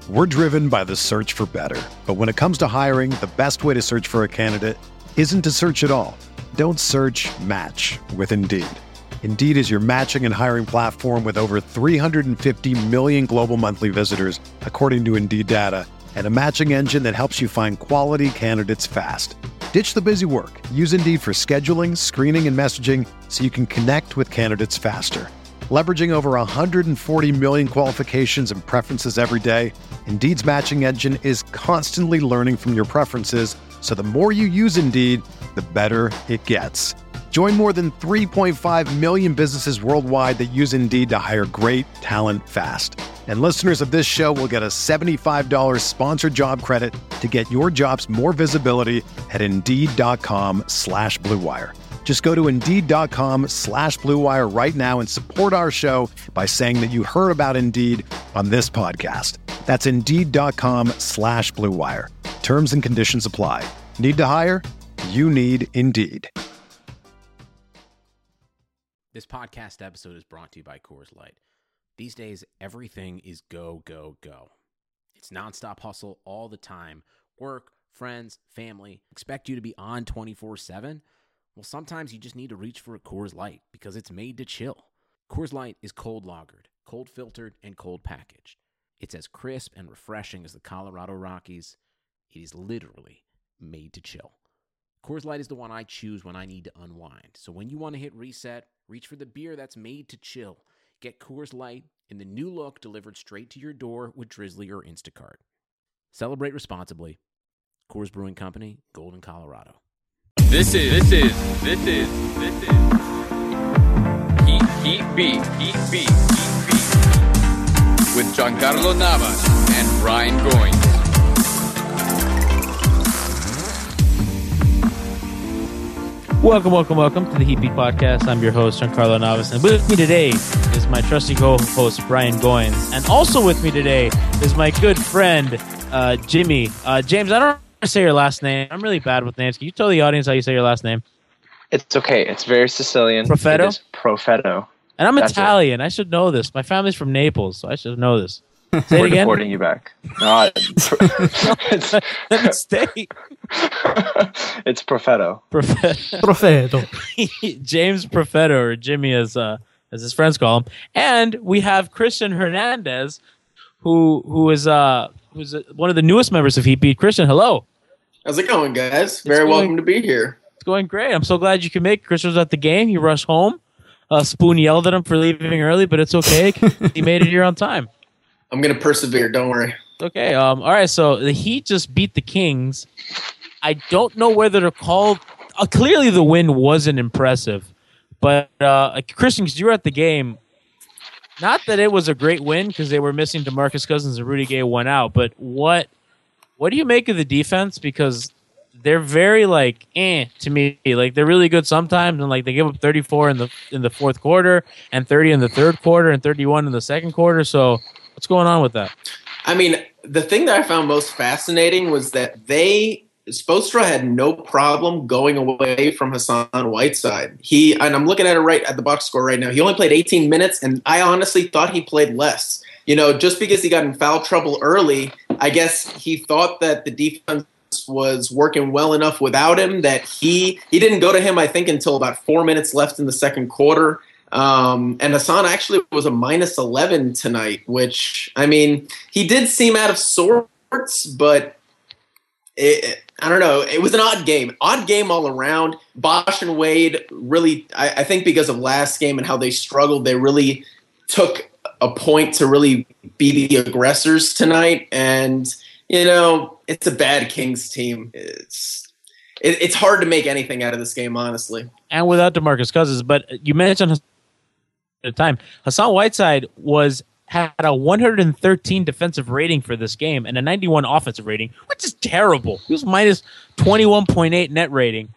We're driven by the search for better. But when it comes to hiring, the best way to search for a candidate isn't to search at all. Don't search, match with Indeed. Indeed is your matching and hiring platform with over 350 million global monthly visitors, according to Indeed data, and a matching engine that helps you find quality candidates fast. Ditch the busy work. Use Indeed for scheduling, screening, and messaging so you can connect with candidates faster. Leveraging over 140 million qualifications and preferences every day, Indeed's matching engine is constantly learning from your preferences, so the more you use Indeed, the better it gets. Join more than 3.5 million businesses worldwide that use Indeed to hire great talent fast. And listeners of this show will get a $75 sponsored job credit to get your jobs more visibility at Indeed.com/Blue Wire. Just go to Indeed.com/Blue Wire right now and support our show by saying that you heard about Indeed on this podcast. That's Indeed.com/Blue Wire. Terms and conditions apply. Need to hire? You need Indeed. This podcast episode is brought to you by Coors Light. These days, everything is go, go, go. It's nonstop hustle all the time. Work, friends, family, expect you to be on 24/7. Well, sometimes you just need to reach for a Coors Light because it's made to chill. Coors Light is cold lagered, cold filtered, and cold packaged. It's as crisp and refreshing as the Colorado Rockies. It is literally made to chill. Coors Light is the one I choose when I need to unwind. So when you want to hit reset, reach for the beer that's made to chill. Get Coors Light in the new look delivered straight to your door with Drizzly or Instacart. Celebrate responsibly. Coors Brewing Company, Golden, Colorado. This is Heat Beat with Giancarlo Navas and Brian Goins. Welcome to the Heat Beat Podcast. I'm your host, Giancarlo Navas, and with me today is my trusty co-host, Brian Goins. And also with me today is my good friend, Jimmy. James, I don't know how to say your last name. I'm really bad with names. Can you tell the audience how you say your last name? It's okay. It's very Sicilian. Profetto? It is Profetto. And I'm Italian. I should know this. My family's from Naples, so I should know this. Say it We're again. deporting you back. No, Let me stay. It's Profetto. Profetto. James Profetto, or Jimmy as his friends call him. And we have Christian Hernandez, who is who's one of the newest members of Heat Beat. Christian, hello. How's it going, guys? Welcome to be here. It's going great. I'm so glad you can make it. Christian was at the game. He rushed home. Spoon yelled at him for leaving early, but it's okay. He made it here on time. I'm going to persevere. Don't worry. Okay. All right. So the Heat just beat the Kings. I don't know whether to call. Clearly, the win wasn't impressive, but Christian, because you were at the game, not that it was a great win because they were missing DeMarcus Cousins and Rudy Gay went out. But what do you make of the defense? Because they're very to me. Like they're really good sometimes, and they give up 34 in the fourth quarter, and 30 in the third quarter, and 31 in the second quarter. So what's going on with that? I mean, the thing that I found most fascinating was that Spoelstra had no problem going away from Hassan Whiteside. And I'm looking at it right at the box score right now. He only played 18 minutes, and I honestly thought he played less. Just because he got in foul trouble early, I guess he thought that the defense was working well enough without him that he didn't go to him, I think, until about 4 minutes left in the second quarter. And Hassan actually was a minus 11 tonight, which, I mean, he did seem out of sorts, but I don't know. It was an odd game all around. Bosh and Wade really, I think because of last game and how they struggled, they really took a point to really be the aggressors tonight. And, it's a bad Kings team. It's hard to make anything out of this game, honestly. And without DeMarcus Cousins, but you mentioned at the time, Hassan Whiteside had a 113 defensive rating for this game and a 91 offensive rating, which is terrible. He was minus 21.8 net rating.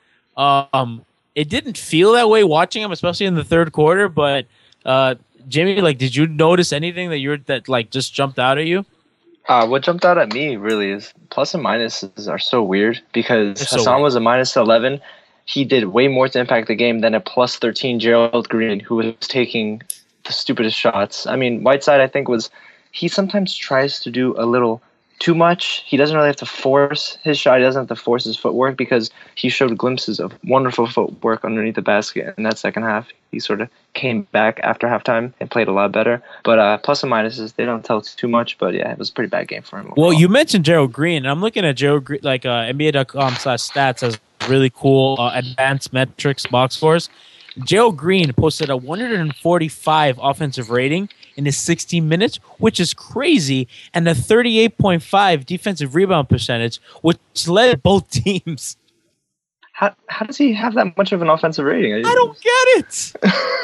It didn't feel that way watching him, especially in the third quarter. But Jimmy, did you notice anything that just jumped out at you? What jumped out at me really is plus and minuses are so weird because Hassan was a minus 11. He did way more to impact the game than a plus 13 Gerald Green, who was taking the stupidest shots. I mean, Whiteside, I think, was he sometimes tries to do a little too much. He doesn't really have to force his shot. He doesn't have to force his footwork because he showed glimpses of wonderful footwork underneath the basket in that second half. He sort of came back after halftime and played a lot better. But plus and minuses, they don't tell too much. But yeah, it was a pretty bad game for him. Overall. Well, you mentioned Gerald Green. And I'm looking at Gerald Green, like NBA.com/stats has really cool advanced metrics box scores. Gerald Green posted a 145 offensive rating in his 16 minutes, which is crazy, and a 38.5 defensive rebound percentage, which led both teams. How does he have that much of an offensive rating? I don't get it.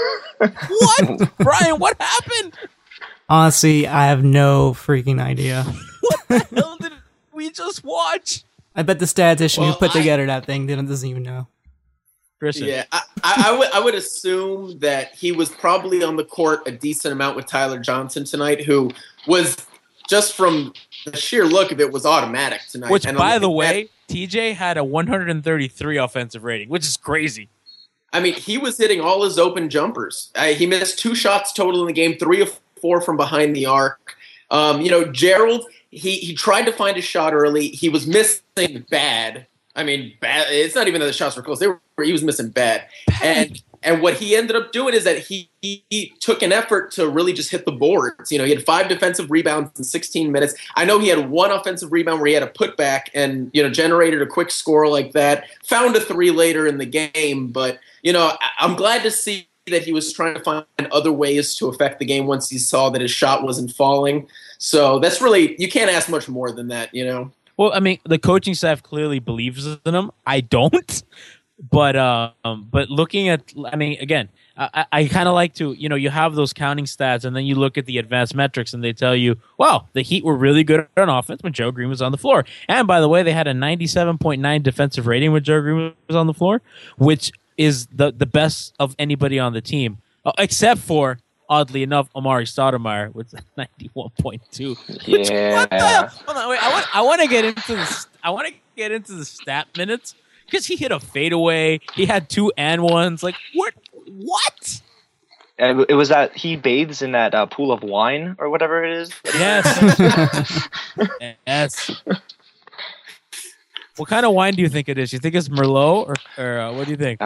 What? Brian, what happened? Honestly, I have no freaking idea. What the hell did we just watch? I bet the statistician who put together that thing doesn't even know. Christian. Yeah, I would assume that he was probably on the court a decent amount with Tyler Johnson tonight, who was just from the sheer look of it was automatic tonight. Which, by the way, TJ had a 133 offensive rating, which is crazy. I mean, he was hitting all his open jumpers. He missed 2 shots total in the game, 3 of 4 from behind the arc. Gerald, he tried to find a shot early. He was missing bad. I mean, bad. It's not even that the shots were close. He was missing bad. And what he ended up doing is that he took an effort to really just hit the boards. He had 5 defensive rebounds in 16 minutes. I know he had 1 offensive rebound where he had a putback and, generated a quick score like that. Found a 3 later in the game. But, I'm glad to see that he was trying to find other ways to affect the game once he saw that his shot wasn't falling. So that's really, you can't ask much more than that, Well, I mean, the coaching staff clearly believes in him. I don't. But looking at, I mean, again, I kind of like to, you have those counting stats and then you look at the advanced metrics and they tell you, wow, the Heat were really good on offense when Joe Green was on the floor. And by the way, they had a 97.9 defensive rating when Joe Green was on the floor, which is the best of anybody on the team, except for, oddly enough, Amari Stoudemire with 91.2. Yeah. Hold on, wait, I want to get into this. I want to get into the stat minutes because he hit a fadeaway. He had 2 and 1s. Like what? What? It was that he bathes in that pool of wine or whatever it is. Yes. Yes. What kind of wine do you think it is? You think it's Merlot or what do you think?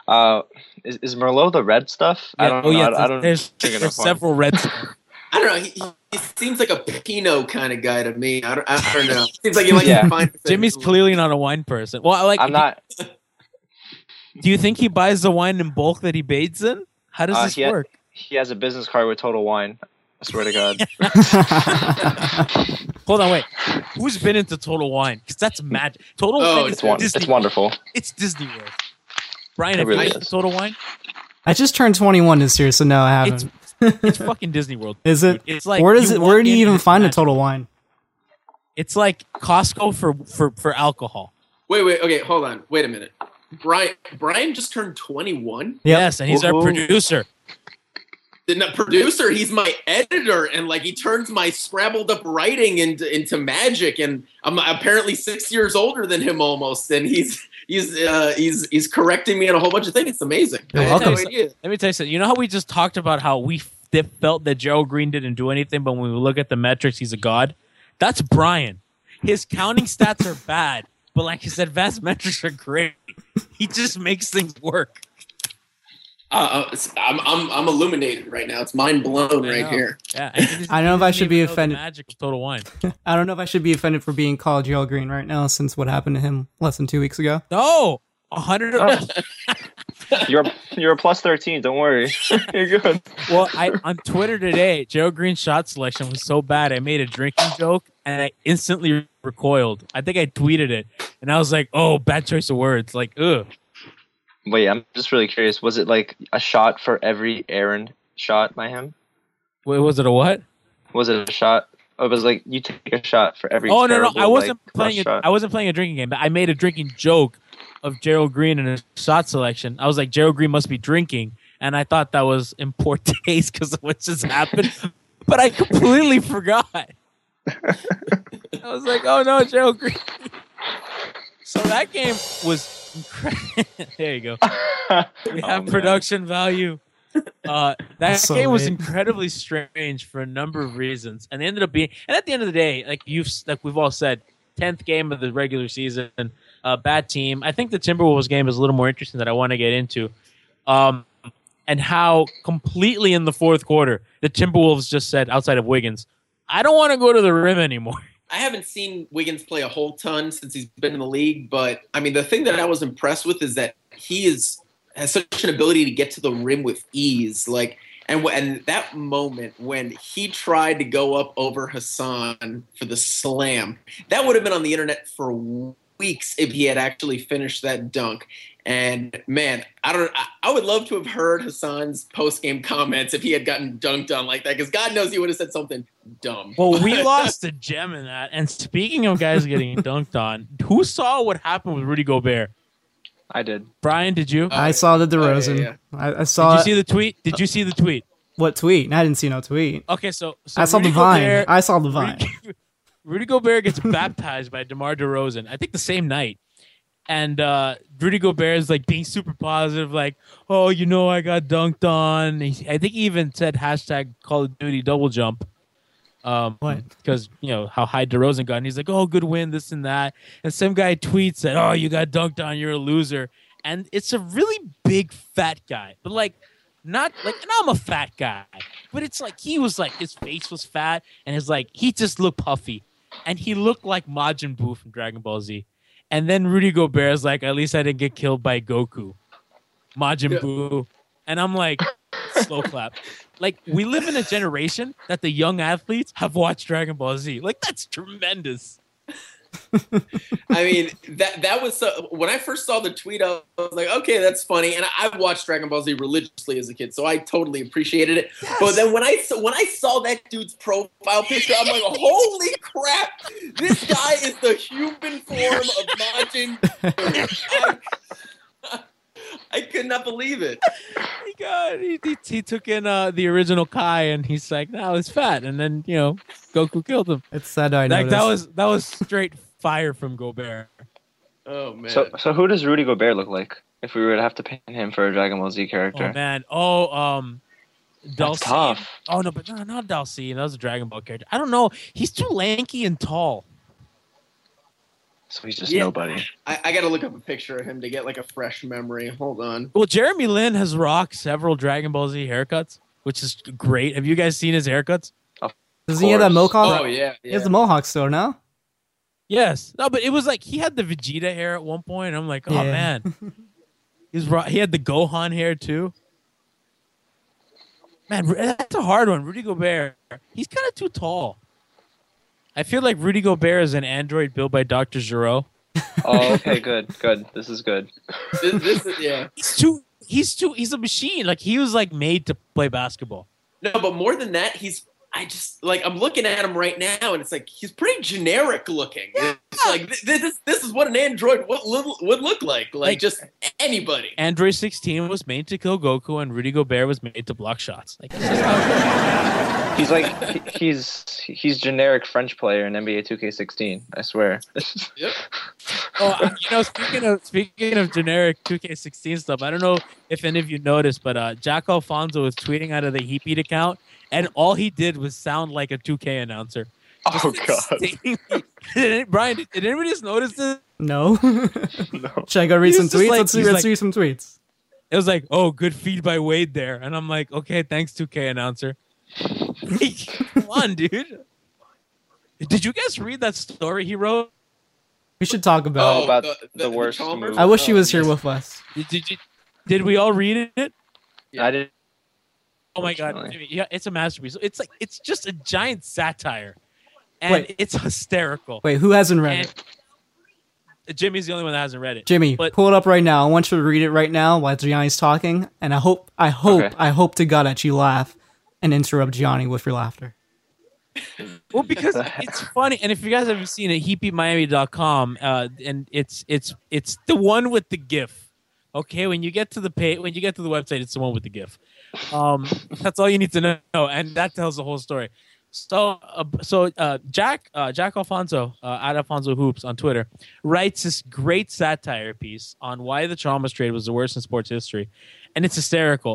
Is Merlot the red stuff? Yeah, I don't know. Yeah, there's several red stuff. I don't know. He seems like a Pinot kind of guy to me. I don't know. Seems like he likes to find things. Jimmy's clearly not a wine person. Well, I'm not. Do you think he buys the wine in bulk that he bathes in? How does this work? He has a business card with Total Wine. I swear to God. Hold on, wait. Who's been into Total Wine? Because that's magic. Total Wine it's wonderful. It's Disney World. Brian, have really you been to Total Wine? I just turned 21 this year, so no, I haven't. It's fucking Disney World. Is it? Dude. It's like where do you even find a Total Wine? It's like Costco for alcohol. Wait, okay, hold on. Wait a minute. Brian just turned 21? Yep. Yes, and he's our producer. The producer, he's my editor, and like he turns my scrabbled up writing into magic, and I'm apparently 6 years older than him almost, and he's correcting me on a whole bunch of things. It's amazing. Let me tell you something. You know how we just talked about how we felt that Joe Green didn't do anything, but when we look at the metrics, he's a god? That's Brian. His counting stats are bad, but like his advanced metrics are great. He just makes things work. I'm illuminated right now. It's mind blown right here. Yeah, I don't know if I should be offended. Magic of Total Wine. I don't know if I should be offended for being called Joel Green right now, since what happened to him less than 2 weeks ago. No, 100. You're a plus 13. Don't worry. You're good. Well, on Twitter today, Joe Green's shot selection was so bad. I made a drinking joke and I instantly recoiled. I think I tweeted it, and I was like, "Oh, bad choice of words." Like, ugh. Wait, I'm just really curious. Was it like a shot for every errand shot by him? Wait, was it a what? Was it a shot? Oh, it was like you take a shot for every. Oh no! I wasn't playing. I wasn't playing a drinking game. But I made a drinking joke of Gerald Green and his shot selection. I was like, Gerald Green must be drinking, and I thought that was in poor taste because of what just happened. But I completely forgot. I was like, oh no, Gerald Green. So that game was incredible. There you go. We have production value. That So game was late. incredibly strange for a number of reasons, and it ended up being. And at the end of the day, like we've all said, 10th game of the regular season, bad team. I think the Timberwolves game is a little more interesting that I want to get into, and how completely in the fourth quarter the Timberwolves just said, outside of Wiggins, I don't want to go to the rim anymore. I haven't seen Wiggins play a whole ton since he's been in the league, but I mean, the thing that I was impressed with is that he has such an ability to get to the rim with ease. Like, and that moment when he tried to go up over Hassan for the slam, that would have been on the internet for weeks if he had actually finished that dunk. And man, I would love to have heard Hassan's post-game comments if he had gotten dunked on like that, because God knows he would have said something dumb. Well, we lost a gem in that. And speaking of guys getting dunked on, who saw what happened with Rudy Gobert? I did. Brian, did you? I saw the DeRozan. yeah. I saw. Did you see the tweet? Did you see the tweet? What tweet? I didn't see no tweet. Okay, so I saw Rudy the Vine. Gobert- I saw the Vine. Rudy Gobert gets baptized by DeMar DeRozan, I think the same night. And Rudy Gobert is like being super positive, like, oh, I got dunked on. I think he even said hashtag Call of Duty double jump. What? Because, how high DeRozan got. And he's like, oh, good win, this and that. And some guy tweets that, oh, you got dunked on, you're a loser. And it's a really big fat guy. But not like, and I'm a fat guy. But it's like, he was like, his face was fat. And it's like, he just looked puffy. And he looked like Majin Buu from Dragon Ball Z. And then Rudy Gobert is like, at least I didn't get killed by Goku. Majin Buu. And I'm like, slow clap. Like, we live in a generation that the young athletes have watched Dragon Ball Z. Like, that's tremendous. I mean, that was when I first saw the tweet, I was like, okay, that's funny. And I've watched Dragon Ball Z religiously as a kid, so I totally appreciated it. Yes. But then when I saw that dude's profile picture, I'm like, holy crap, this guy is the human form of Majin. I could not believe it. He took in the original Kai, and he's like, "No, it's fat." And then Goku killed him. It's sad I like noticed. that was straight fire from Gobert. Oh man. So who does Rudy Gobert look like if we were to have to pin him for a Dragon Ball Z character? Oh man. That's Dulcine. tough. Oh no, but no, not Dulcine. That was a Dragon Ball character. I don't know. He's too lanky and tall. So he's just nobody. I got to look up a picture of him to get like a fresh memory. Hold on. Well, Jeremy Lin has rocked several Dragon Ball Z haircuts, which is great. Have you guys seen his haircuts? Does he have that mohawk? Oh yeah. He has the mohawk still now. Yes. No, but it was like he had the Vegeta hair at one point. I'm like, oh man. He had the Gohan hair too. Man, that's a hard one. Rudy Gobert. He's kind of too tall. I feel like Rudy Gobert is an android built by Dr. Giro. Oh, okay, good. This is good. This is, yeah. He's a machine. Like, he was like made to play basketball. No, but more than that, I'm looking at him right now, and it's like he's pretty generic looking. Yeah. It's like this is what an android would look like. Like just anybody. Android 16 was made to kill Goku, and Rudy Gobert was made to block shots. Like, he's like he's generic French player in NBA 2K16. I swear. Yep. Oh, speaking of generic 2K16 stuff, I don't know if any of you noticed, but Jack Alfonso was tweeting out of the Heatbeat account, and all he did was sound like a 2K announcer. Oh God. Brian, did anybody just notice this? No. No. Should I go read some He's just tweets? like- Let's he's read some tweets. It was like, oh, good feed by Wade there. And I'm like, okay, thanks, 2K announcer. Come on, dude. Did you guys read that story he wrote? We should talk about. about the worst Chalmers? move. I wish he was here yes. with us. Did we all read it? Yeah. I didn't. Oh my God. Unfortunately. Yeah, it's a masterpiece. It's just a giant satire. And Wait. it's hysterical. Wait, who hasn't read it? And Jimmy's the only one that hasn't read it. Jimmy, but- pull it up right now. I want you to read it right now while Gianni's talking, and I hope to God that you laugh and interrupt Gianni with your laughter. Well, because it's funny, and if you guys haven't seen it, heatbeatmiami.com, and it's the one with the GIF. Okay, when you get to the website, it's the one with the GIF. That's all you need to know, and that tells the whole story. So Jack Alfonso at Alfonso Hoops on Twitter writes this great satire piece on why the Chalmers trade was the worst in sports history, and it's hysterical.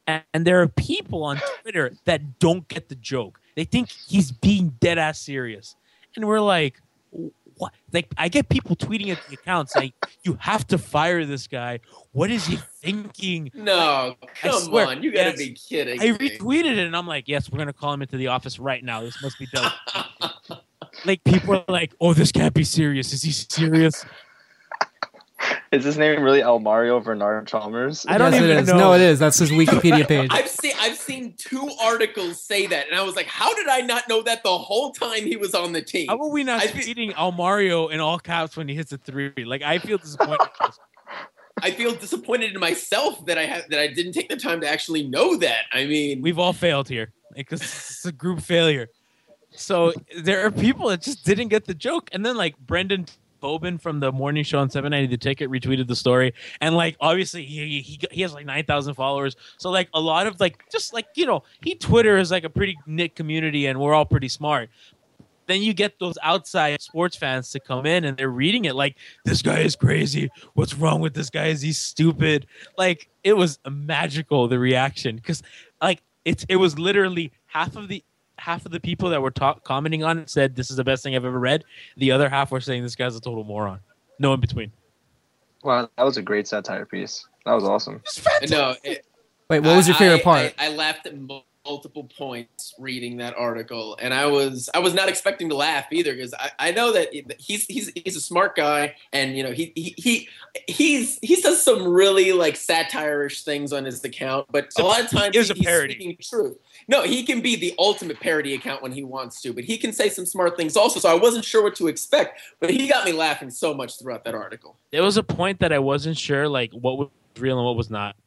And there are people on Twitter that don't get the joke. They think he's being dead ass serious. And we're like, what? Like, I get people tweeting at the account saying, you have to fire this guy. What is he thinking? No, come on. You got to be kidding. I retweeted it, and I'm like, yes, we're going to call him into the office right now. This must be done. Like, people are like, oh, this can't be serious. Is he serious? Is his name really Almario Bernard Chalmers? I don't even know. No, it is. That's his Wikipedia page. I've seen 2 articles say that, and I was like, how did I not know that the whole time he was on the team? How are we not tweeting Almario in all caps when he hits a 3? Like, I feel disappointed. I feel disappointed in myself that I didn't take the time to actually know that. I mean, we've all failed here because it's a group failure. So there are people that just didn't get the joke, and then like Brendan Bobin from the morning show on 790 The Ticket retweeted the story, and like obviously he has like 9,000 followers, so like a lot of like just like, you know, Twitter is like a pretty knit community and we're all pretty smart. Then you get those outside sports fans to come in and they're reading it like, this guy is crazy, what's wrong with this guy, is he stupid? Like, it was magical, the reaction, because like it was literally half of the people that were commenting on it said this is the best thing I've ever read. The other half were saying this guy's a total moron. No in between. Wow, that was a great satire piece. That was awesome. No. Wait, what was your favorite part? I laughed at multiple points reading that article, and I was not expecting to laugh either, because I know that he's a smart guy, and you know he says some really like satire-ish things on his account, but a lot of times he's speaking truth. No, he can be the ultimate parody account when he wants to, but he can say some smart things also. So I wasn't sure what to expect, but he got me laughing so much throughout that article. There was a point that I wasn't sure like what was real and what was not.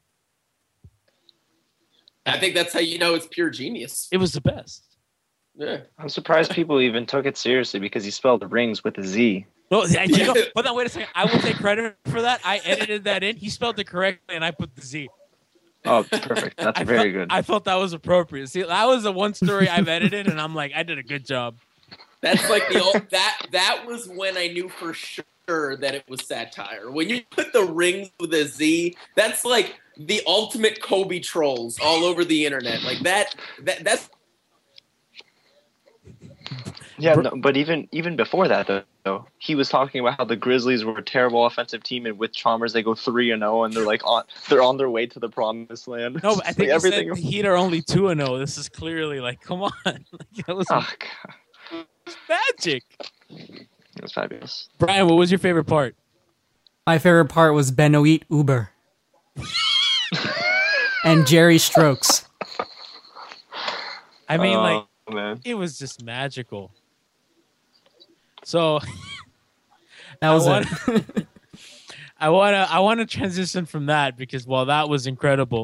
I think that's how you know it's pure genius. It was the best. Yeah. I'm surprised people even took it seriously because he spelled rings with a Z. No, hold on, wait a second. I will take credit for that. I edited that in. He spelled it correctly, and I put the Z. Oh, perfect. That's very good. I felt that was appropriate. See, that was the one story I've edited, and I'm like, I did a good job. That's like the old, that was when I knew for sure that it was satire. When you put the rings with a Z, that's like the ultimate Kobe trolls all over the internet. Like that's. Yeah, no, but even before that though, he was talking about how the Grizzlies were a terrible offensive team, and with Chalmers they go 3-0, and they're like they're on their way to the promised land. No, but I think like everything. The Heat are only 2-0. This is clearly like, come on, like, it was magic. It was fabulous. Brian, what was your favorite part? My favorite part was Benoit Uber and Jerry Strokes. I mean, like, man. It was just magical. So that was it. I want to transition from that because while that was incredible,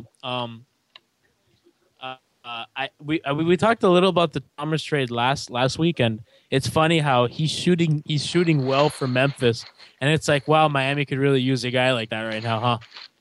we talked a little about the Chalmers trade last week, and it's funny how he's shooting well for Memphis, and it's like, wow, Miami could really use a guy like that right now,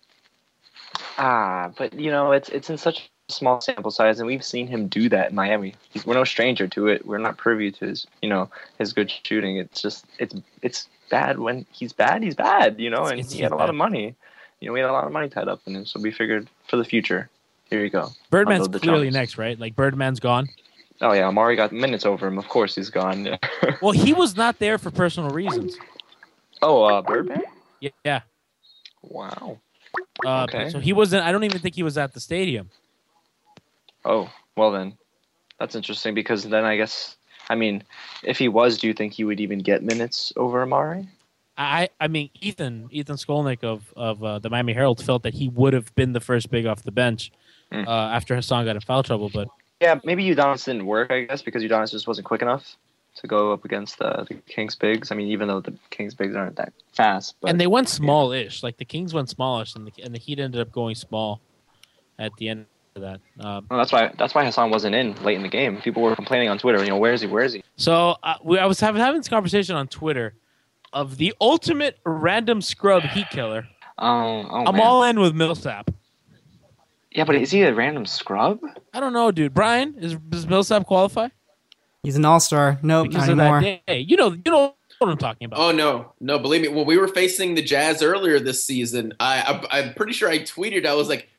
huh? But you know, it's in such a small sample size, and we've seen him do that in Miami. We're no stranger to it. We're not privy to his good shooting. It's just it's bad when he's bad. He's bad, and he had a lot of money. We had a lot of money tied up in him, so we figured for the future. Here you go. Birdman's clearly next, right? Like, Birdman's gone. Oh, yeah. Amari got minutes over him. Of course he's gone. Well, he was not there for personal reasons. Oh, Birdman? Yeah. Wow. Okay. So he wasn't... I don't even think he was at the stadium. Oh, well then. That's interesting because then I guess... I mean, if he was, do you think he would even get minutes over Amari? I mean, Ethan Skolnick of the Miami Herald felt that he would have been the first big off the bench after Hassan got in foul trouble, but yeah, maybe Udonis didn't work, I guess, because Udonis just wasn't quick enough to go up against the Kings bigs. I mean, even though the Kings bigs aren't that fast, but and they went smallish. Like the Kings went smallish, and the Heat ended up going small at the end of that. Well, that's why Hassan wasn't in late in the game. People were complaining on Twitter. Where is he? So I was having this conversation on Twitter of the ultimate random scrub Heat killer. I'm all in with Millsap. Yeah, but is he a random scrub? I don't know, dude. Brian, does Millsap qualify? He's an all-star. Nope, because not anymore. That day. You know what I'm talking about. Oh, no. Believe me, when we were facing the Jazz earlier this season, I'm pretty sure I tweeted, I was like,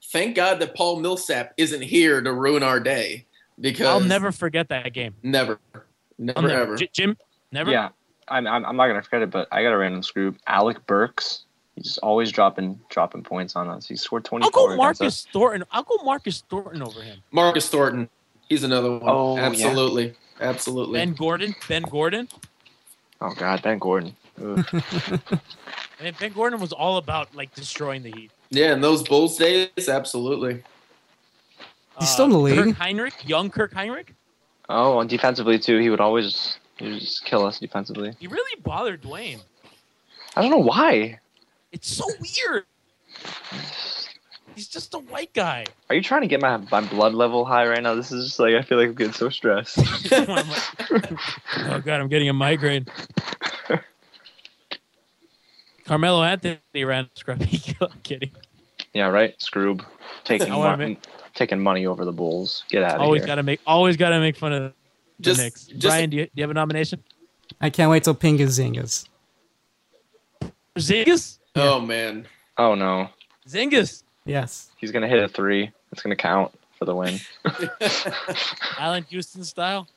thank God that Paul Millsap isn't here to ruin our day, because I'll never forget that game. never ever. Jim, never. Yeah, I'm not gonna forget it, but I got a random scoop. Alec Burks, he's always dropping points on us. He scored 24. I'll go Marcus Thornton. I'll go Marcus Thornton over him. Marcus Thornton, he's another one. Oh, absolutely. Ben Gordon. Oh God, Ben Gordon. And Ben Gordon was all about like destroying the Heat. Yeah, in those Bulls days, absolutely. He's still in the league. Young Kirk Heinrich. Oh, and defensively too, he would just kill us defensively. He really bothered Dwayne. I don't know why. It's so weird. He's just a white guy. Are you trying to get my blood level high right now? This is just like, I feel like I'm getting so stressed. Oh God, I'm getting a migraine. Carmelo Anthony ran scruffy. Kidding. Yeah, right. Scroob taking money over the Bulls. Get out of Always here. Always gotta make fun of the Just- Knicks. Brian, do you have a nomination? I can't wait till Pingus Zingas. Zingas? Oh man. Oh no, Zingas. Yes. he's gonna hit a 3. It's gonna count for the win. Allen Houston style.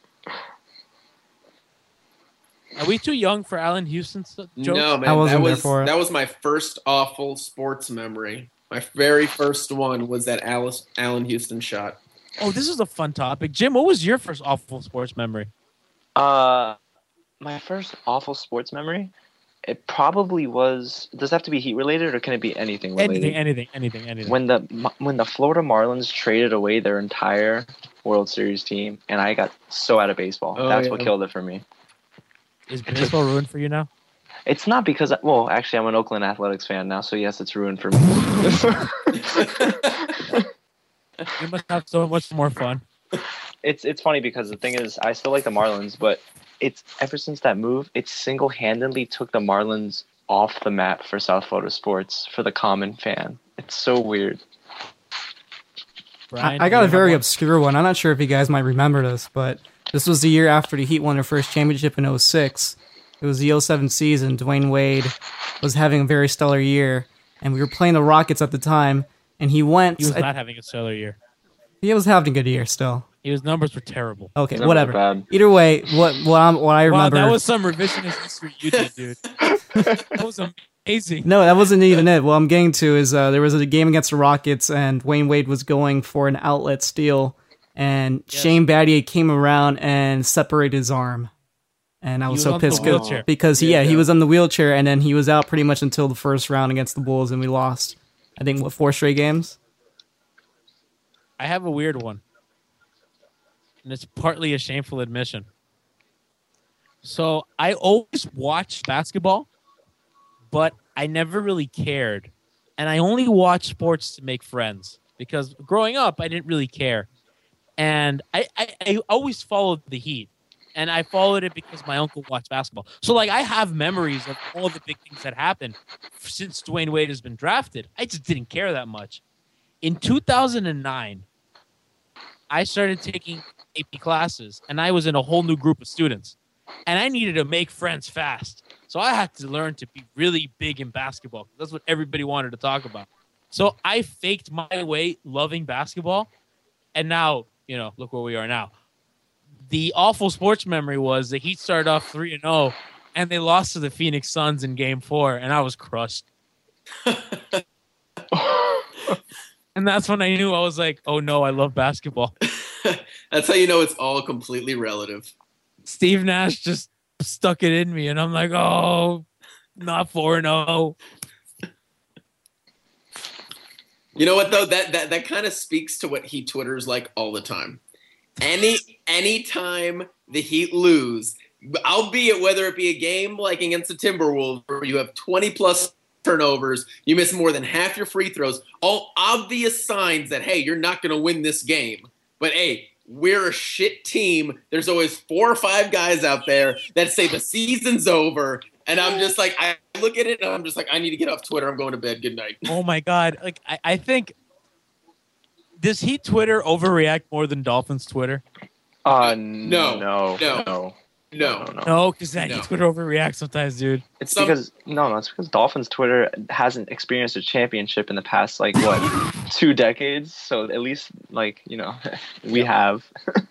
Are we too young for Allen Houston jokes? No, man. I wasn't there for it. That was my first awful sports memory. My very first one was that Allen Houston shot. Oh, this is a fun topic. Jim, what was your first awful sports memory? My first awful sports memory. It probably was. Does it have to be Heat related, or can it be anything related? Anything. When the Florida Marlins traded away their entire World Series team, and I got so out of baseball. Oh, That's yeah. what killed it for me. Is baseball ruined for you now? It's not because, well, actually, I'm an Oakland Athletics fan now, so yes, it's ruined for me. You must have so much more fun. It's funny because the thing is, I still like the Marlins, but it's ever since that move, it single-handedly took the Marlins off the map for South Florida sports for the common fan. It's so weird. Brian, I got do a you very have one? obscure one. I'm not sure if you guys might remember this, but this was the year after the Heat won their first championship in 2006. It was the 2007 season. Dwayne Wade was having a very stellar year, and we were playing the Rockets at the time, and he went... He was not having a stellar year. He was having a good year still. His numbers were terrible. Okay, His numbers whatever. are bad. Either way, what I Wow, remember... that was some revisionist history you did, dude. That was amazing. No, that wasn't even it. What I'm getting to is there was a game against the Rockets, and Dwayne Wade was going for an outlet steal, and Shane Battier came around and separated his arm. And I was was so on the pissed wheelchair. because he was on the wheelchair, and then he was out pretty much until the first round against the Bulls, and we lost. I think 4 straight games. I have a weird one. And it's partly a shameful admission. So I always watched basketball, but I never really cared. And I only watched sports to make friends because growing up, I didn't really care. And I always followed the Heat. And I followed it because my uncle watched basketball. So, like, I have memories of all the big things that happened since Dwayne Wade has been drafted. I just didn't care that much. In 2009, I started taking AP classes, and I was in a whole new group of students. And I needed to make friends fast. So I had to learn to be really big in basketball. That's what everybody wanted to talk about. So I faked my way loving basketball. And now, look where we are now. The awful sports memory was the Heat started off 3-0, and they lost to the Phoenix Suns in Game 4, and I was crushed. And that's when I knew. I was like, oh no, I love basketball. That's how you know it's all completely relative. Steve Nash just stuck it in me, and I'm like, oh, not 4-0. You know what though? That kind of speaks to what Heat Twitter's like all the time. Anytime the Heat lose, albeit whether it be a game like against the Timberwolves where you have 20 plus turnovers, you miss more than half your free throws, all obvious signs that, hey, you're not going to win this game. But hey, we're a shit team. There's always 4 or 5 guys out there that say the season's over. And I'm just like, I look at it and I'm just like, I need to get off Twitter. I'm going to bed. Good night. Oh my God. Like, I think, does Heat Twitter overreact more than Dolphins Twitter? No. No. No, because that No. Twitter overreacts sometimes, dude. It's Some- because it's because Dolphins Twitter hasn't experienced a championship in the past 2 decades. So at least we have.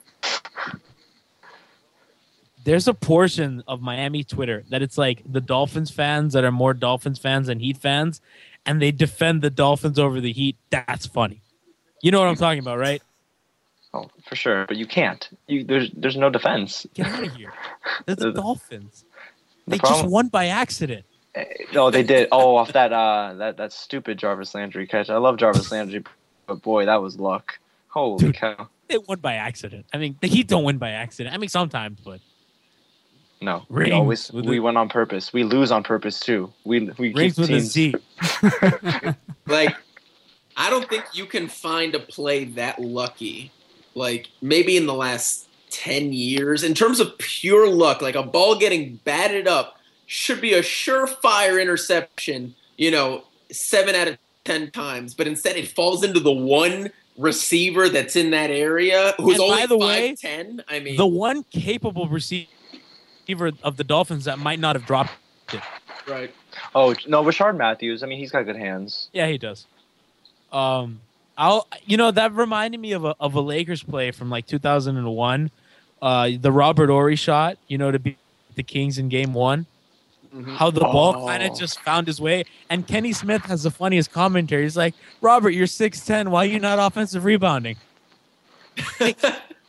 There's a portion of Miami Twitter that it's like the Dolphins fans that are more Dolphins fans than Heat fans, and they defend the Dolphins over the Heat. That's funny. You know what I'm talking about, right? Oh, for sure, but you can't. There's no defense. Get out of here. They're the Dolphins. They problem- just won by accident. Oh, they did. Oh, off that stupid Jarvis Landry catch. I love Jarvis Landry, but boy, that was luck. Holy Dude. cow! They won by accident. I mean, the Heat don't win by accident. I mean, sometimes, but No, Rings with we a- win on purpose. We lose on purpose too. We rings keep with a teams. Z. Like, I don't think you can find a play that lucky. Like, maybe in the last 10 years, in terms of pure luck, like a ball getting batted up should be a surefire interception, 7 out of 10 times. But instead, it falls into the one receiver that's in that area who's And only by the way, 5'10". I mean, The one capable receiver of the Dolphins that might not have dropped it. right. Oh no, Rashard Matthews. I mean, he's got good hands. Yeah, he does. That reminded me of a Lakers play from like 2001. The Robert Ory shot, to beat the Kings in game 1. Mhm. How the ball Oh. kind of just found his way. And Kenny Smith has the funniest commentary. He's like, Robert, you're 6'10". Why are you not offensive rebounding? That's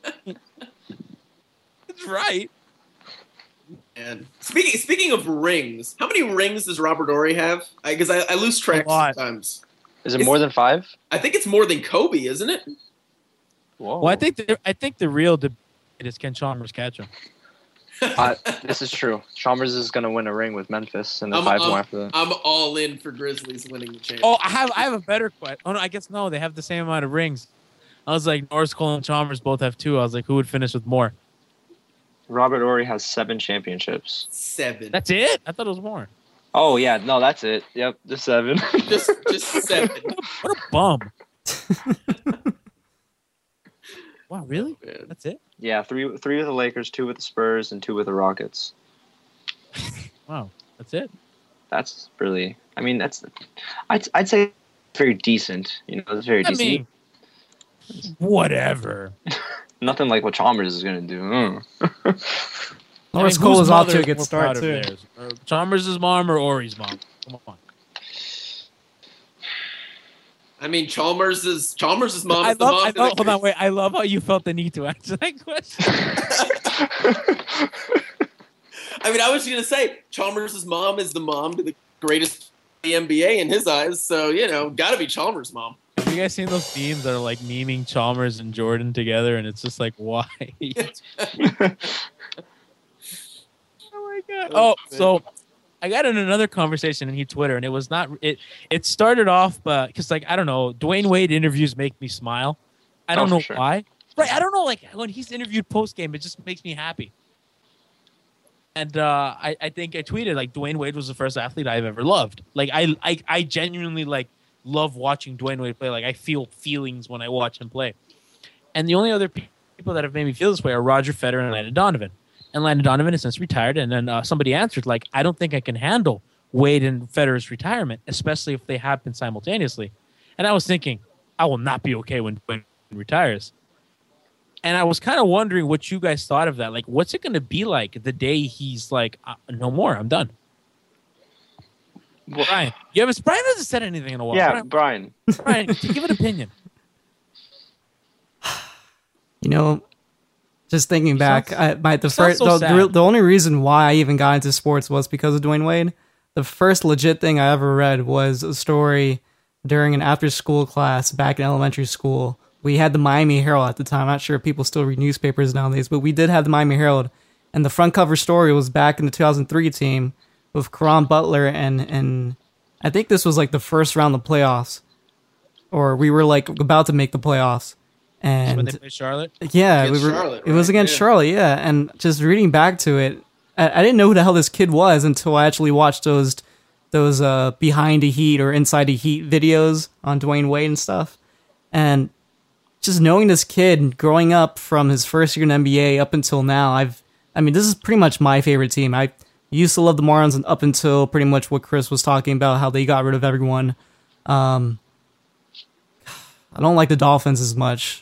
right. And speaking of rings, how many rings does Robert Ory have? Because I lose track A lot. sometimes. Is it more than 5? I think it's more than Kobe, isn't it? Whoa. Well, I think the real debate is can Chalmers catch him? This is true. Chalmers is gonna win a ring with Memphis, and then I'm- 5 I'm- more after that. I'm all in for Grizzlies winning the championship. Oh, I have a better question. Oh no, I guess no. They have the same amount of rings. I was like, Norris Cole and Chalmers both have 2. I was like, who would finish with more? Robert Ory has 7 championships. 7. That's it. I thought it was more. Oh yeah, no, that's it. Yep, just 7. just 7. What a bum. Wow, really? Man. That's it? Yeah, 3 with the Lakers, 2 with the Spurs, and 2 with the Rockets. Wow, that's it. That's really. I mean, I'd say very decent. It's very I decent. mean, whatever. Nothing like what Chalmers is gonna do. Norris I mean, Cole whose is off mother to a is good more start proud of too. theirs? Or Chalmers' mom or Ori's mom? Come on. I mean, Chalmers' mom is the mom. Hold on, wait. I love how you felt the need to answer that question. I mean, I was going to say, Chalmers' mom is the mom to the greatest in the NBA in his eyes. So, got to be Chalmers' mom. Have you guys seen those memes that are like memeing Chalmers and Jordan together? And it's just like, why? Oh my god! Oh, so I got in another conversation in Twitter, and it was not it. It started off, because I don't know, Dwayne Wade interviews make me smile. I don't for know sure. why. Right? I don't know. Like when he's interviewed post game, it just makes me happy. And I think I tweeted like Dwayne Wade was the first athlete I've ever loved. Like I genuinely love watching Dwayne Wade play. Like I feel feelings when I watch him play. And the only other people that have made me feel this way are Roger Federer and Landon Donovan. And Landon Donovan has since retired. And then somebody answered like, I don't think I can handle Wade and Federer's retirement, especially if they happen simultaneously. And I was thinking, I will not be okay when Dwayne retires. And I was kind of wondering what you guys thought of that. Like, what's it going to be like the day he's like, no more, I'm done? Brian, Brian hasn't said anything in a while. Yeah, Brian. Brian, give an opinion. Just thinking back, sad. the only reason why I even got into sports was because of Dwayne Wade. The first legit thing I ever read was a story during an after-school class back in elementary school. We had the Miami Herald at the time. I'm not sure if people still read newspapers nowadays, but we did have the Miami Herald. And the front cover story was back in the 2003 team with Caron Butler, and I think this was like the first round of the playoffs, or we were like about to make the playoffs. And When they play Charlotte? yeah, Against we were. Charlotte, It was right? against Yeah. Charlotte, yeah. And just reading back to it, I didn't know who the hell this kid was until I actually watched those behind the Heat or inside the Heat videos on Dwayne Wade and stuff. And just knowing this kid growing up from his first year in the NBA up until now, I've I mean, this is pretty much my favorite team. I used to love the Marlins up until pretty much what Chris was talking about, how they got rid of everyone. I don't like the Dolphins as much.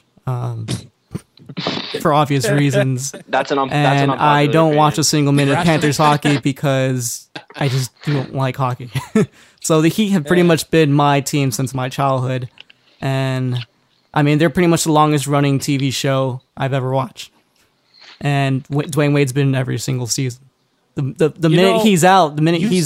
For obvious reasons. And I don't watch a single minute of Panthers hockey because I just don't like hockey. So the Heat have pretty much been my team since my childhood. And I mean, they're pretty much the longest running TV show I've ever watched. And Dwayne Wade's been in every single season. The minute he's out,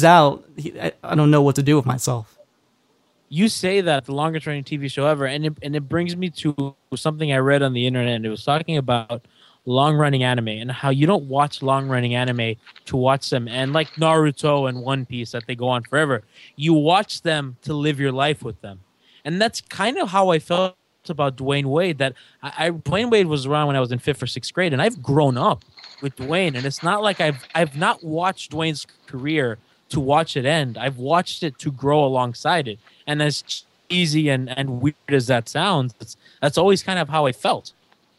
I don't know what to do with myself. You say that the longest running TV show ever, and it brings me to something I read on the internet, and it was talking about long running anime and how you don't watch long running anime to watch them, and like Naruto and One Piece that they go on forever. You watch them to live your life with them, and that's kind of how I felt about Dwayne Wade. That Dwayne Wade was around when I was in 5th or 6th grade, and I've grown up with Dwayne, and it's not like I've not watched Dwayne's career to watch it end. I've watched it to grow alongside it. And as cheesy and weird as that sounds, that's always kind of how I felt.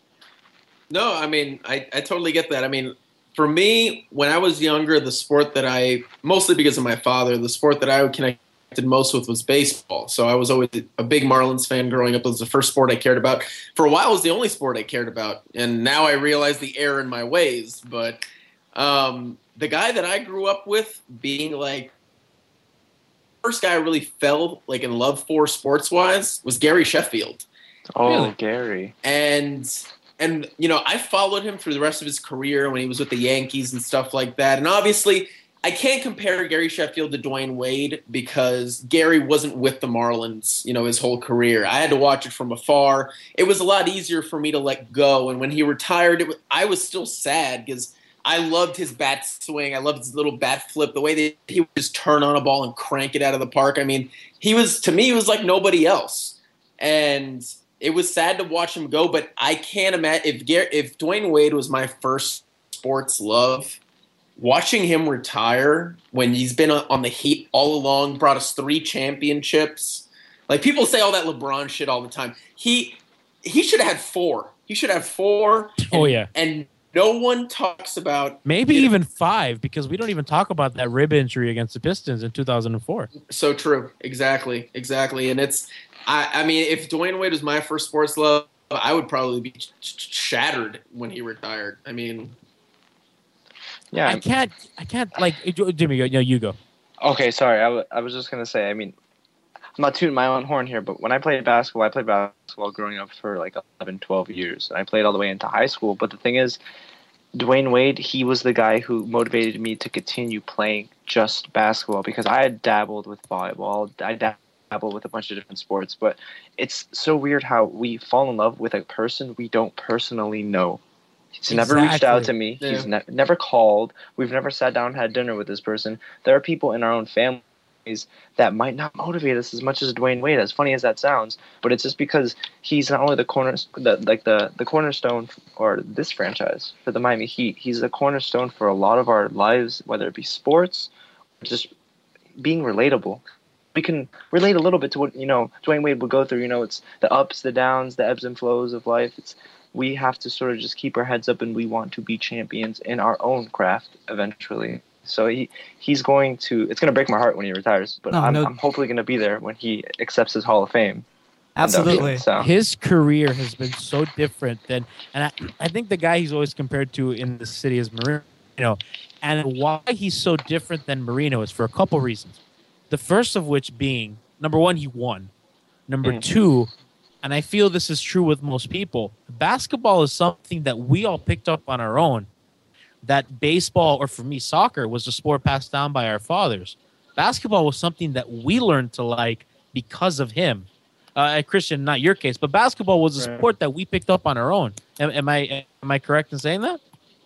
No, I mean, I totally get that. I mean, for me, when I was younger, the sport that mostly because of my father, the sport that I connected most with was baseball. So I was always a big Marlins fan growing up. It was the first sport I cared about. For a while, it was the only sport I cared about. And now I realize the error in my ways. But the guy that I grew up with being like, first guy I really fell like in love for sports-wise was Gary Sheffield. Oh, really? Gary. And you know, I followed him through the rest of his career when he was with the Yankees and stuff like that. And obviously, I can't compare Gary Sheffield to Dwayne Wade because Gary wasn't with the Marlins, you know, his whole career. I had to watch it from afar. It was a lot easier for me to let go. And when he retired, I was still sad because I loved his bat swing. I loved his little bat flip, the way that he would just turn on a ball and crank it out of the park. I mean, to me, he was like nobody else. And it was sad to watch him go, but I can't imagine if Dwayne Wade was my first sports love, watching him retire when he's been on the Heat all along, brought us 3 championships. Like, people say all that LeBron shit all the time. He should have had 4. He should have 4. Oh, yeah. And no one talks about... Maybe even 5, because we don't even talk about that rib injury against the Pistons in 2004. So true. Exactly. And it's... I mean, if Dwayne Wade was my first sports love, I would probably be shattered when he retired. I mean... Yeah. I can't like... Jimmy, you go. Okay, sorry. I was just going to say, I mean, I'm not tooting my own horn here, but when I played basketball growing up for like 11, 12 years. And I played all the way into high school. But the thing is, Dwayne Wade, he was the guy who motivated me to continue playing just basketball because I had dabbled with volleyball. I dabbled with a bunch of different sports. But it's so weird how we fall in love with a person we don't personally know. He's never reached out to me. Yeah. He's never called. We've never sat down and had dinner with this person. There are people in our own family that might not motivate us as much as Dwayne Wade, as funny as that sounds, but it's just because he's not only the cornerstone or this franchise for the Miami Heat, he's the cornerstone for a lot of our lives, whether it be sports or just being relatable. We can relate a little bit to what, Dwayne Wade would go through. It's the ups, the downs, the ebbs and flows of life. We have to sort of just keep our heads up, and we want to be champions in our own craft eventually. So it's going to break my heart when he retires, but I'm hopefully going to be there when he accepts his Hall of Fame. Absolutely. His career has been so different than, and I think the guy he's always compared to in the city is Marino. And why he's so different than Marino is for a couple reasons. The first of which being, number one, he won. Number two, and I feel this is true with most people, basketball is something that we all picked up on our own. That baseball, or for me, soccer, was a sport passed down by our fathers. Basketball was something that we learned to like because of him. Christian, not your case, but basketball was a sport that we picked up on our own. Am I correct in saying that?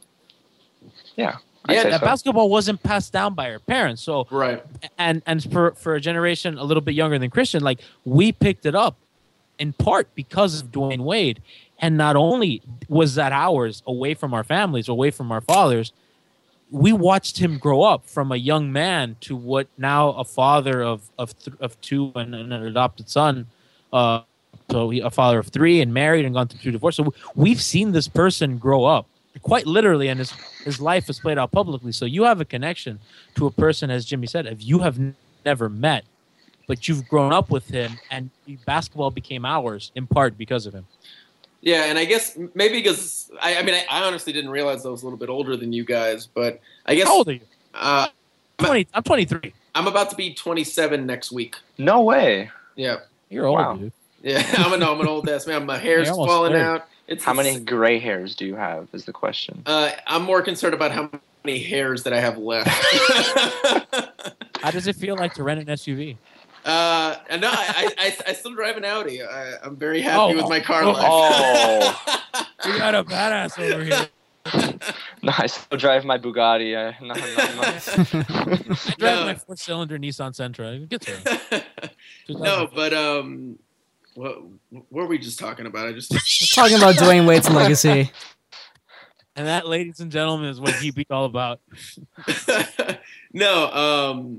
Yeah. Basketball wasn't passed down by our parents. So right. And for a generation a little bit younger than Christian, like, we picked it up in part because of Dwayne Wade. And not only was that ours, away from our families, away from our fathers, we watched him grow up from a young man to what now a father of 2 and an adopted son. So a father of 3 and married and gone through 2 divorces. So we've seen this person grow up. quite literally, and his life is played out publicly. So you have a connection to a person, as Jimmy said, if you have never met, but you've grown up with him, and basketball became ours in part because of him. Yeah, and I guess maybe because I honestly didn't realize I was a little bit older than you guys, but I guess. How old are you? 20. I'm 23. I'm about to be 27 next week. No way. Yeah. You're old, Wow. dude. Yeah, I'm an old ass man. My hair's You're almost falling 30. out. It's How many gray hairs do you have is the question. I'm more concerned about how many hairs that I have left. How does it feel like to rent an SUV? And no, I still drive an Audi. I'm very happy with my car life. Oh. We got a badass over here. No, I still drive my Bugatti. I drive my 4-cylinder Nissan Sentra. It gets there. No, but what were we just talking about? Just talking about Dwayne Wade's legacy. And that, ladies and gentlemen, is what he beat all about. No,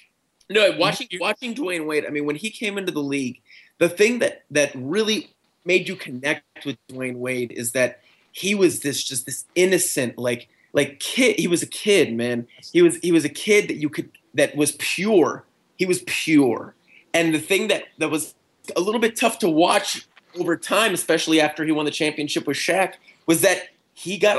watching Dwayne Wade. I mean, when he came into the league, the thing that really made you connect with Dwayne Wade is that he was this innocent like kid. He was a kid, man. He was a kid that was pure. He was pure. And the thing that was a little bit tough to watch over time, especially after he won the championship with Shaq, was that he got a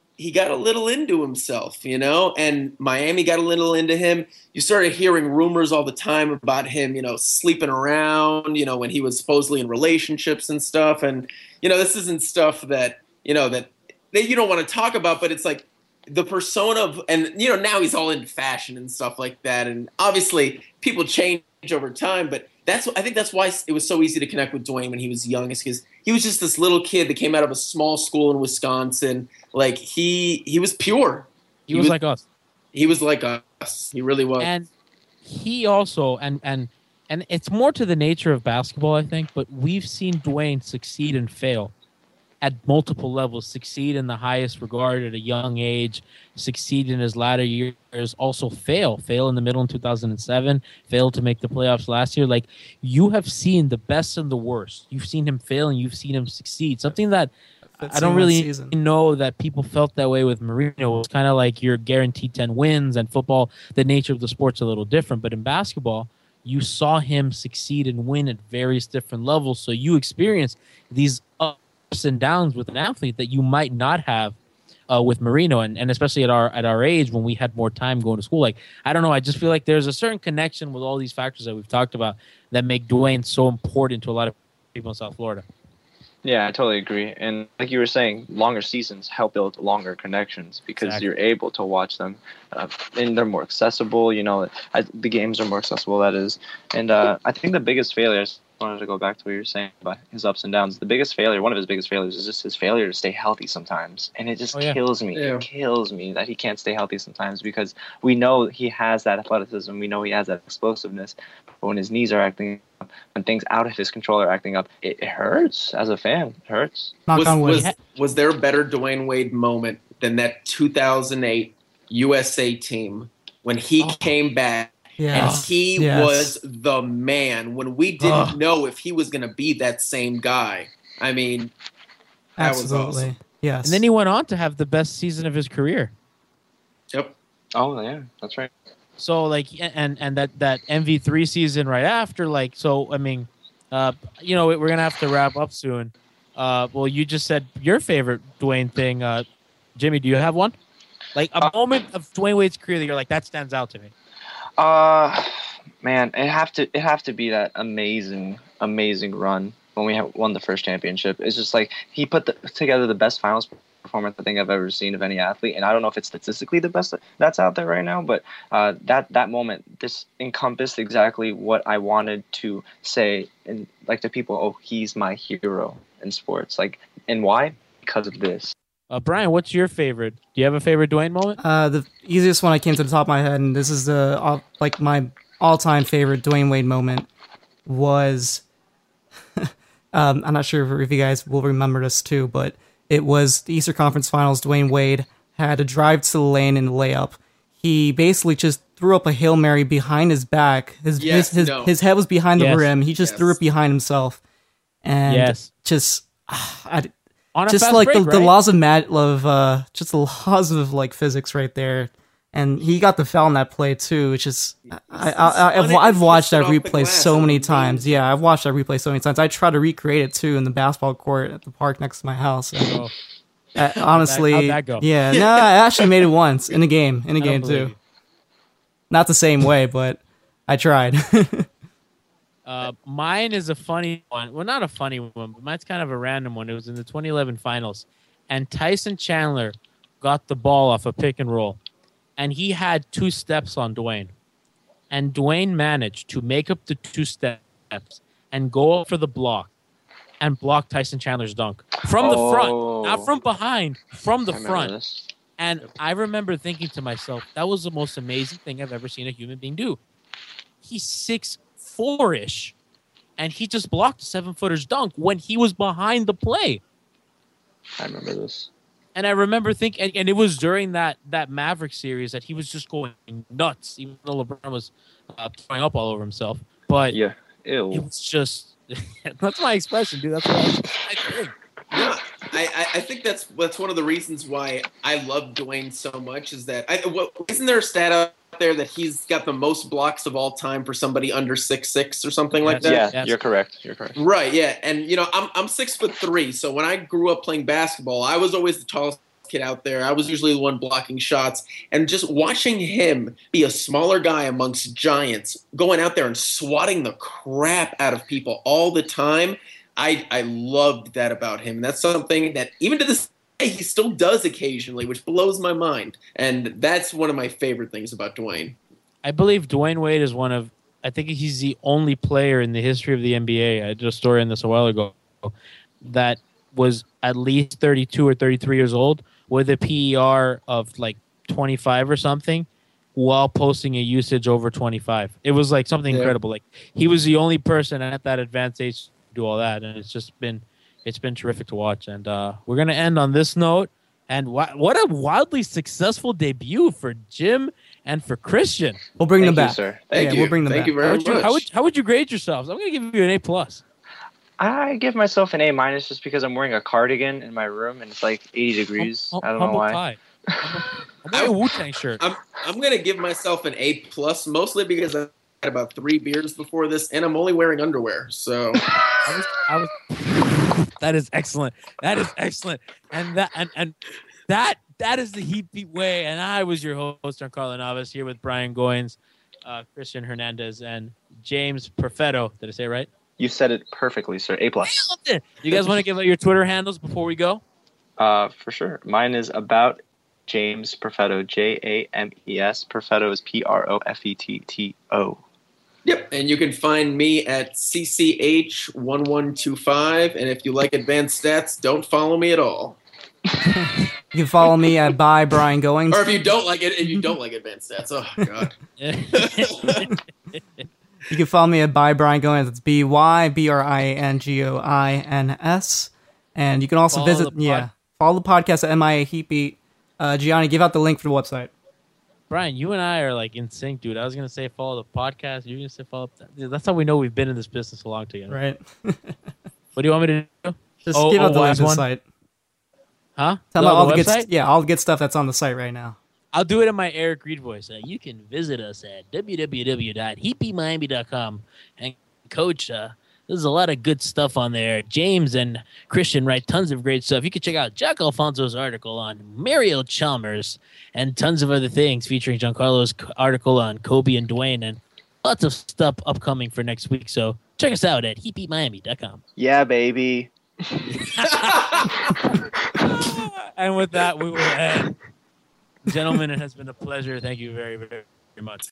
little into himself, you know, and Miami got a little into him. You started hearing rumors all the time about him, you know, sleeping around, you know, when he was supposedly in relationships and stuff. And, you know, this isn't stuff that, you know, that you don't want to talk about, but it's like the persona of, and, you know, now he's all into fashion and stuff like that. And obviously people change over time, but I think that's why it was so easy to connect with Dwayne when he was young, is because he was just this little kid that came out of a small school in Wisconsin. Like he was pure. He was like us. He was like us. He really was. And he also, and it's more to the nature of basketball, I think, but we've seen Dwayne succeed and fail at multiple levels, succeed in the highest regard at a young age, succeed in his latter years, also fail in the middle in 2007, fail to make the playoffs last year. Like, you have seen the best and the worst. You've seen him fail and you've seen him succeed. Something that I don't really know that people felt that way with Marino. It's kind of like you're guaranteed 10 wins, and football, the nature of the sport's a little different. But in basketball, you saw him succeed and win at various different levels. So you experience these ups and downs with an athlete that you might not have with Marino, and especially at our age when we had more time going to school. Like, I don't know, I just feel like there's a certain connection with all these factors that we've talked about that make Dwayne so important to a lot of people in South Florida. Yeah, I totally agree. And like you were saying, longer seasons help build longer connections because you're able to watch them, and they're more accessible. You know, the games are more accessible, that is. And I think the biggest failure, I just wanted to go back to what you were saying about his ups and downs. The biggest failure, one of his biggest failures, is just his failure to stay healthy sometimes. And it just kills me. Yeah. It kills me that he can't stay healthy sometimes, because we know he has that athleticism. We know he has that explosiveness. But when his knees are acting up, when things out of his control are acting up, it hurts as a fan. It hurts. Was there a better Dwayne Wade moment than that 2008 USA team when he came back? Yeah. And he was the man when we didn't know if he was going to be that same guy. I mean, that Absolutely. was awesome. Yes. And then he went on to have the best season of his career. Yep. Oh, yeah, that's right. So, like, and that MV3 season right after, like, so, I mean, you know, we're going to have to wrap up soon. Well, you just said your favorite Dwayne thing. Jimmy, do you have one? Like, a moment of Dwayne Wade's career that you're like, that stands out to me. Man, it have to be that amazing run when we won the first championship. It's just like he put together the best finals performance I think I've ever seen of any athlete, and I don't know if it's statistically the best that's out there right now, but that moment, this encompassed exactly what I wanted to say, and like to people, oh, he's my hero in sports, like, and why? Because of this. Brian, what's your favorite? Do you have a favorite Dwayne moment? The easiest one I came to the top of my head, and this is the like my all-time favorite Dwayne Wade moment, was I'm not sure if you guys will remember this too, but it was the Eastern Conference Finals. Dwayne Wade had a drive to the lane in the layup. He basically just threw up a Hail Mary behind his back. His head was behind the rim. He just threw it behind himself, and just on a just fast like break, the right? laws of just the laws of like physics right there. And he got the foul in that play too, which is I've watched that replay so many times. Yeah, I've watched that replay so many times. I try to recreate it too in the basketball court at the park next to my house. And, honestly, how'd that go? yeah, no, I actually made it once in a game don't believe too. you. Not the same way, but I tried. Mine is a funny one. Well, not a funny one, but mine's kind of a random one. It was in the 2011 finals, and Tyson Chandler got the ball off a pick and roll, and he had 2 steps on Dwayne, and Dwayne managed to make up the 2 steps and go up for the block and block Tyson Chandler's dunk from the front, not from behind, from the front. And I remember thinking to myself, that was the most amazing thing I've ever seen a human being do. He's 6'4"-ish, and he just blocked a 7-footer's dunk when he was behind the play. I remember this. And I remember thinking, and it was during that Maverick series that he was just going nuts, even though LeBron was throwing up all over himself. But Yeah. Ew. it was just, that's my expression, dude. That's what I think. Yeah, I think that's one of the reasons why I love Dwayne so much is that isn't there a stat out there that he's got the most blocks of all time for somebody under 6'6" or something like that? Yeah, Yes. you're correct. Right, yeah. And I'm 6'3", so when I grew up playing basketball, I was always the tallest kid out there. I was usually the one blocking shots, and just watching him be a smaller guy amongst giants, going out there and swatting the crap out of people all the time. I loved that about him. That's something that even to this day he still does occasionally, which blows my mind. And that's one of my favorite things about Dwayne. I believe Dwayne Wade is I think he's the only player in the history of the NBA, I did a story on this a while ago, that was at least 32 or 33 years old with a PER of like 25 or something while posting a usage over 25. It was like something incredible. Like he was the only person at that advanced age to do all that, and it's been terrific to watch. And we're going to end on this note. And what a wildly successful debut for Jim and for Christian. We'll bring them Thank you, back. sir. Thank you. We'll bring them Thank back. you very much. How would you grade yourselves? I'm going to give you an A+. I give myself an A- just because I'm wearing a cardigan in my room and it's like 80 degrees. I don't know Humble why. pie. I'm wearing a Wu-Tang shirt. I'm going to give myself an A+, mostly because I had about 3 beers before this, and I'm only wearing underwear. So I was that is excellent. That is excellent. And that is the Heat Beat way. And I was your host, Giancarlo Navas, here with Brian Goins, Christian Hernandez, and James Perfetto. Did I say it right? You said it perfectly, sir. A+. You guys want to give out your Twitter handles before we go? For sure. Mine is about James Perfetto, James. Perfetto is Profetto. Yep, and you can find me at CCH1125, and if you like advanced stats, don't follow me at all. You can follow me at by Brian Goings. Or if you don't like advanced stats, oh god. You can follow me at by Brian Goins. It's BYBRINGOINS. And you can also follow the podcast at MIA Heatbeat. Gianni, give out the link for the website. Brian, you and I are like in sync, dude. I was gonna say follow the podcast. You're gonna say follow. That's how we know we've been in this business so long together. Right. What do you want me to do? Just give out the link to the one? site. Huh? Tell them all the website? good, all the good stuff that's on the site right now. I'll do it in my Eric Reed voice. You can visit us at www.heatbeatmiami.com. And Coach, there's a lot of good stuff on there. James and Christian write tons of great stuff. You can check out Jack Alfonso's article on Mario Chalmers and tons of other things featuring Giancarlo's article on Kobe and Dwayne and lots of stuff upcoming for next week. So check us out at heatbeatmiami.com. Yeah, baby. And with that, we will end. Gentlemen, it has been a pleasure. Thank you very, very, very much.